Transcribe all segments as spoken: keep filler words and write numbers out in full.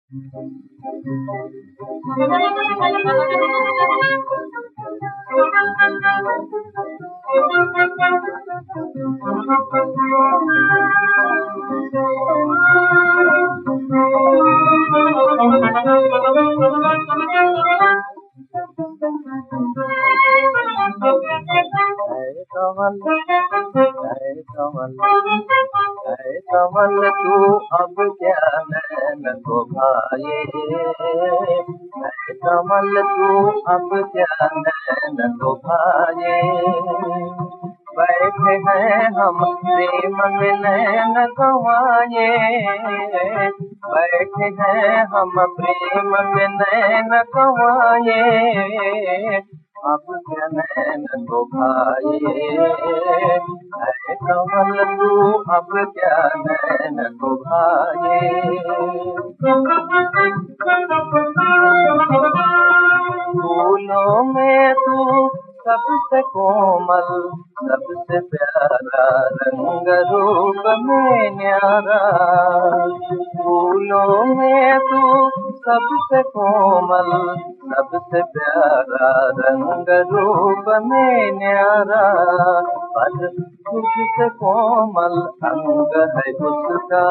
कमल है कमल तू अब क्या नैन को भाए, है कमल तू अब क्या नैन को भाए। बैठे हैं हम प्रेम में नैन गंवाए, बैठे हैं हम प्रेम में नैन गंवाए। अब क्या नैन को भाए, है कमल तू अब क्या नैन को भाए। फूलों में तू सबसे कोमल सबसे प्यारा, रंग रूप में न्यारा। फूलों में तू सबसे कोमल सबसे प्यारा, रंग रूप में न्यारा। पर तुझसे कोमल अंग है उसका,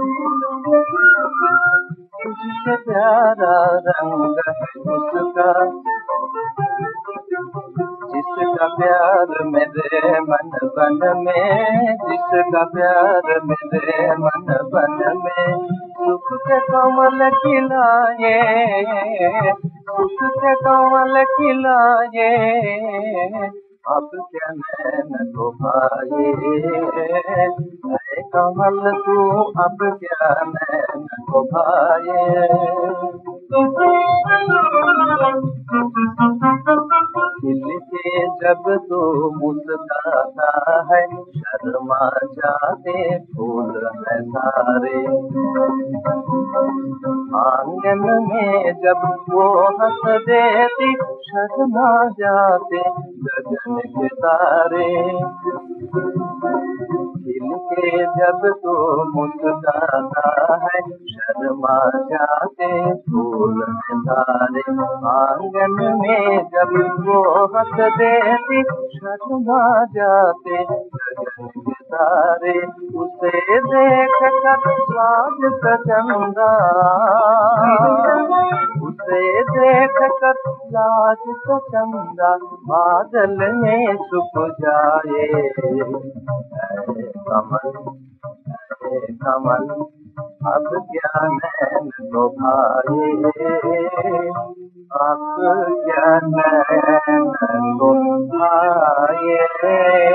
तुझसे प्यारा रंग है उसका। जिसका प्यार मेरे मन बन में, जिसका प्यार मेरे मन बन में। सुख के कमल खिलाए, सुख के कमल खिलाए। अब क्या नैन को भाए, है कमल तू अब क्या नैन को भाए। खिल के जब तू मुस्कुराता है, शर्मा जाते फूल है सारे। आंगन में जब वो हंस देती, शर्मा जाते गगन के तारे। खिल के जब तू मुस्कुराता है, शर्मा जाते फूल है सारे। आंगन में जब वो हंस देती, शर्मा जाते गगन के तारे। उसे देख कर लाज का चंदा, उसे देख कर लाज का चंदा बादल में छुप जाए। है कमल है कमल अब क्या नैन को भाए, अब क्या नैन को भाए।